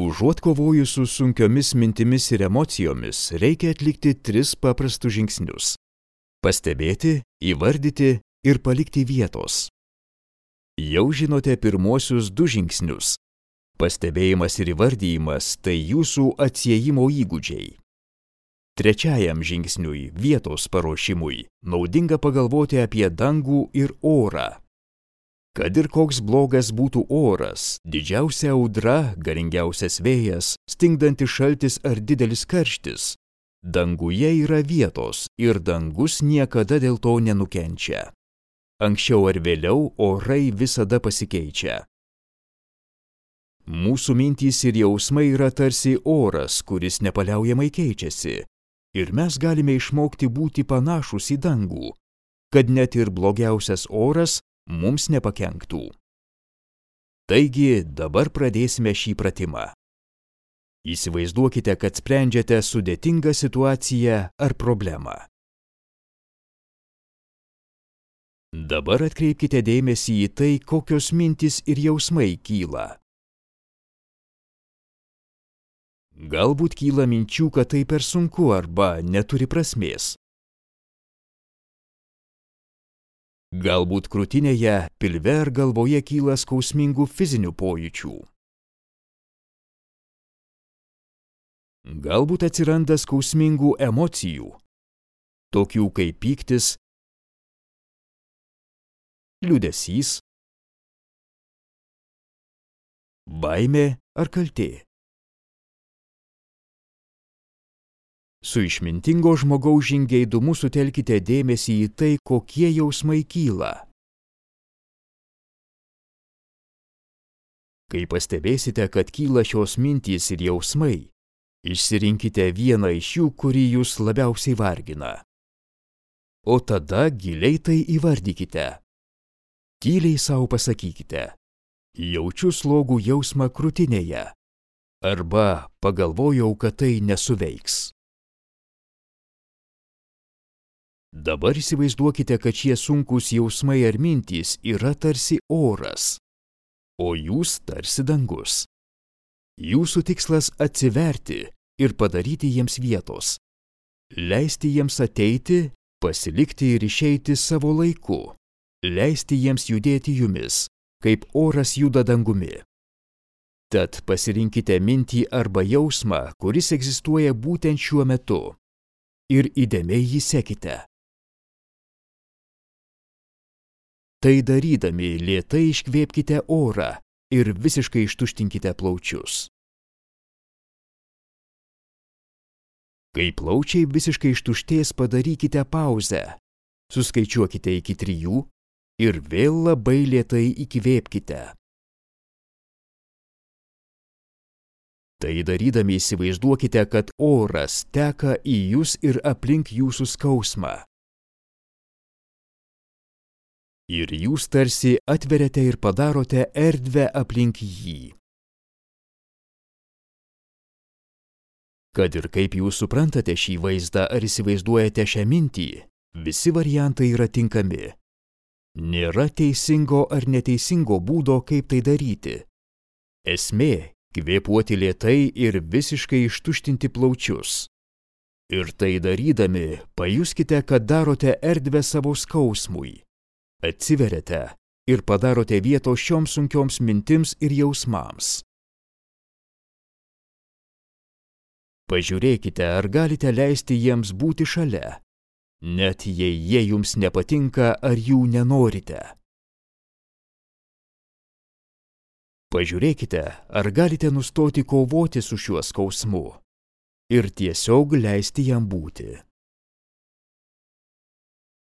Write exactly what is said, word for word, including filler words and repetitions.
Užuot kovojus su sunkiomis mintimis ir emocijomis, reikia atlikti tris paprastus žingsnius – pastebėti, įvardyti ir palikti vietos. Jau žinote pirmuosius du žingsnius. Pastebėjimas ir įvardijimas – tai jūsų atsiejimo įgūdžiai. Trečiajam žingsniui, vietos paruošimui, naudinga pagalvoti apie dangų ir orą. Kad ir koks blogas būtų oras, didžiausia audra, galingiausias vėjas, stingdantis šaltis ar didelis karštis, danguje yra vietos ir dangus niekada dėl to nenukenčia. Anksčiau ar vėliau orai visada pasikeičia. Mūsų mintys ir jausmai yra tarsi oras, kuris nepaliaujamai keičiasi, ir mes galime išmokti būti panašūs į dangų, kad net ir blogiausias oras mums nepakenktų. Taigi, dabar pradėsime šį pratimą. Įsivaizduokite, kad sprendžiate sudėtingą situaciją ar problemą. Dabar atkreipkite dėmesį į tai, kokios mintys ir jausmai kyla. Galbūt kyla minčių, kad tai per sunku arba neturi prasmės. Galbūt krūtinėje, pilve ar galvoje kyla skausmingų fizinių pojūčių. Galbūt atsiranda skausmingų emocijų, tokių kaip pyktis, liūdesys, baimė ar kaltė. Su išmintingo žmogaus žingeidumu sutelkite dėmesį į tai, kokie jausmai kyla. Kai pastebėsite, kad kyla šios mintys ir jausmai, išsirinkite vieną iš jų, kurį jūs labiausiai vargina. O tada giliai tai įvardykite. Tyliai sau pasakykite: jaučiu slogų jausmą krūtinėje. Arba pagalvojau, kad tai nesuveiks. Dabar įsivaizduokite, kad šie sunkūs jausmai ar mintys yra tarsi oras, o jūs tarsi dangus. Jūsų tikslas atsiverti ir padaryti jiems vietos. Leisti jiems ateiti, pasilikti ir išeiti savo laiku. Leisti jiems judėti jumis, kaip oras juda dangumi. Tad pasirinkite mintį arba jausmą, kuris egzistuoja būtent šiuo metu, ir įdėmiai jį sekite. Tai darydami lėtai iškvėpkite orą ir visiškai ištuštinkite plaučius. Kai plaučiai visiškai ištuštės, padarykite pauzę, suskaičiuokite iki trijų ir vėl labai lėtai įkvėpkite. Tai darydami įsivaizduokite, kad oras teka į jus ir aplink jūsų skausmą. Ir jūs tarsi atveriate ir padarote erdvę aplink jį. Kad ir kaip jūs suprantate šį vaizdą ar įsivaizduojate šią mintį, visi variantai yra tinkami. Nėra teisingo ar neteisingo būdo, kaip tai daryti. Esmė – kvėpuoti lėtai ir visiškai ištuštinti plaučius. Ir tai darydami, pajuskite, kad darote erdvę savo skausmui. Atsiveriate ir padarote vietos šioms sunkioms mintims ir jausmams. Pažiūrėkite, ar galite leisti jiems būti šalia, net jei jie jums nepatinka ar jų nenorite. Pažiūrėkite, ar galite nustoti kovoti su šiuo skausmu ir tiesiog leisti jam būti.